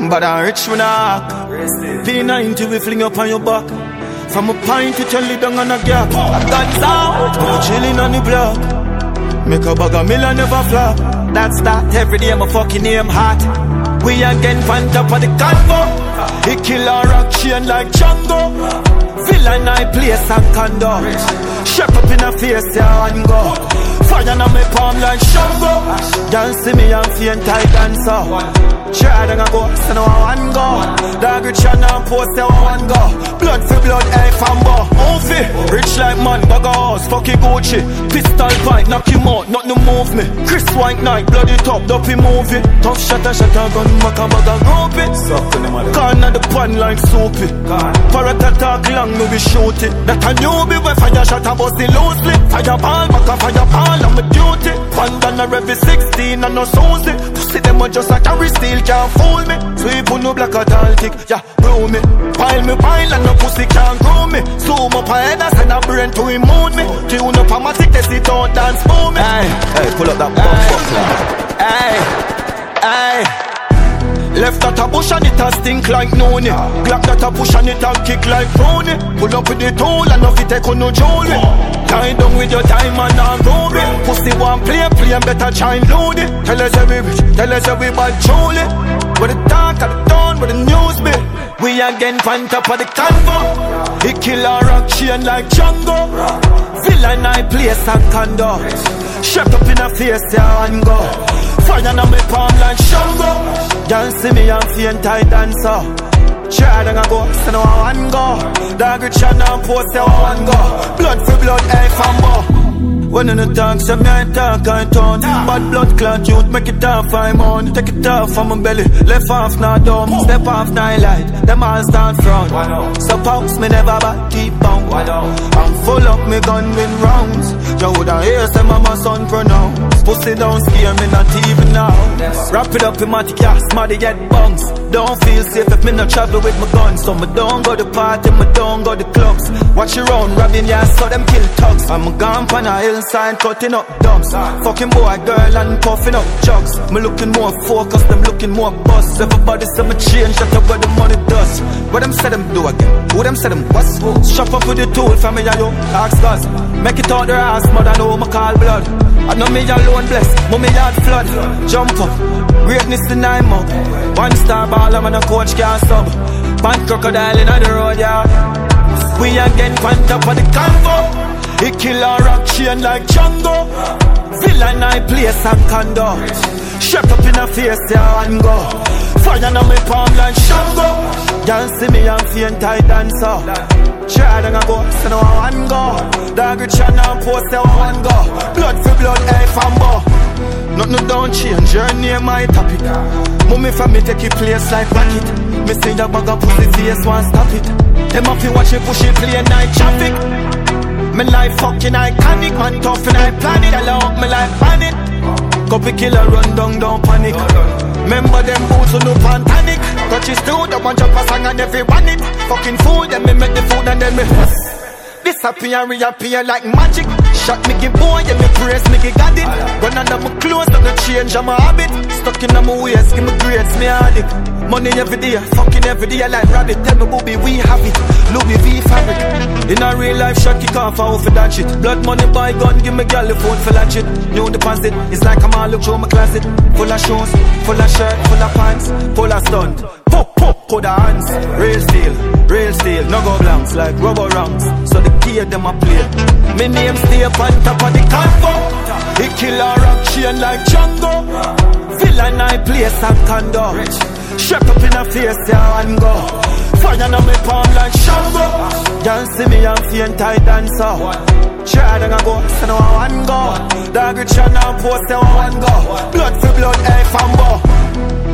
But I'm rich when I P90 we fling up on your back. From a pint to tell you down on a gap. I got out, I'm chilling on the block. Make a bag of million never flop. That's that every day my fucking name hot. We again pan top of the convo. He kill a rock chain like Django. Villain I place and condo. Shape up in a face yeah and go. Fire on my palm like Shango. Don't see me and faint I dancer. Try to go, so now I want go. Dog rich and now post I want go. Blood for blood, hey fambo. Movie, rich like man, bag a house, fucking Gucci. Pistol pipe, knock him out, not no move me. Chris White Knight, bloody top, dopey movie. Tough shatter, gun, mac and bag a rope it. Corner the pan like soapy. Parrot attack long, no we shoot it. That a newbie where fire shot a bust the loosely. Fireball, back a fireball, I'm a duty. Bandana every 16 and no Susie. Pussy them a just a carry steel. Can't fool me, sweep on no black Atlantic. Yeah, blow me, pile and no pussy can't grow me. Zoom up a head and send a brain to immune me. Tune up a matic, they sit down, dance for me. Hey, pull up that box. Hey. Left that a bush and it a stink like noni. Glock that a push and it a kick like brownie. Pull up with the tool and no fit take on no jolly. Tie down with your diamond and ruby. Pussy one play and better shine loady. Tell us every rich, tell us every bad jolly. With the talk of the town, with the news be. We again pan top of the convo. He kill a rock chain like Django. Villain I place and condo. Shape up in a face yeah and go. Fire on my palm like Shango. Don't see me and faint I dancer. Try to go, so now I want go. Dog rich and now post I want go. Blood for blood, hey fambo. When in the talk, say me I talk, I turn. Bad blood clot youth, make it off, I'm on. Take it off from my belly, left off, not dumb. Step off, night light, them all stand front. So pounce me never back, keep on. I'm full up, me gun win rounds. You woulda hear say mama son pronounce. Pussy don't scare me, not even now. Wrap it up in my gas, smarty get bunks. Don't feel safe if me not travel with my guns. So me don't go to party, me don't go to clubs. Watch your own, robbing ya, so them kill thugs. I'm gone on a hillside, cutting up dumps. Fucking boy, girl, and puffing up jugs. Me looking more focused, them looking more bust. Everybody say me change, shut up what the money does. What them say them do again? Who them say them what's? Shop up with the tool, family, yo, ask us. Make it out their ass, mother know me call blood. I know me alone blessed, mommy yard flood. Jump up, greatness in 9 months. One star ball, I'm on a coach can't sub. Pan crocodile in the road, yeah. We again pan top of the convo. He kill a rock chain like Django. Villain I place and condo. Shape up in a face, yeah, and go. Fire on my palm like Shango. Don't see me and faint I dancer. Try to go, so now I want go. Dog rich and now post I want go. Blood for blood, hey fambo. Nothing don't change, your name my topic. Mommy from me take it place like rocket. Me see the bag of pussy face, one stop it. Them off you watch me push it, play night traffic. Me life fucking iconic, man tough and I plan it. Allow up me life plan it. Copy killer run down, don't panic. Remember them boots who no pan panic. Touches too, the one jump a song and everyone it. Fucking food, then me make the food and then me disappear and reappear like magic. Shot me give boy, yeah me praise, me give got it. Run under my clothes, not no change, I'm a habit. Stuck in my ways, give me grades, me addict. Money every day, fucking every day like rabbit. Tell me booby, we have it, Louis V fabric. In a real life shot, kick off, I off for that shit. Blood money, buy gun, give me girl the phone for that shit. New deposit, it's like I'm all look through my closet. Full of shoes, full of shirt, full of pants, full of stunt. Put the hands, real steel, no go blanks like rubber rounds. So the key of them a play. Me name stay up on top of the convo. He kill a rock chain like Django. Villain I place and condo. Shape up in a face, yeah, and go. Fire on my palm like Shango. Don't see me and faint I dancer. Try to go, so now I want go. Dog rich and now post I want go. Blood for blood, hey fambo.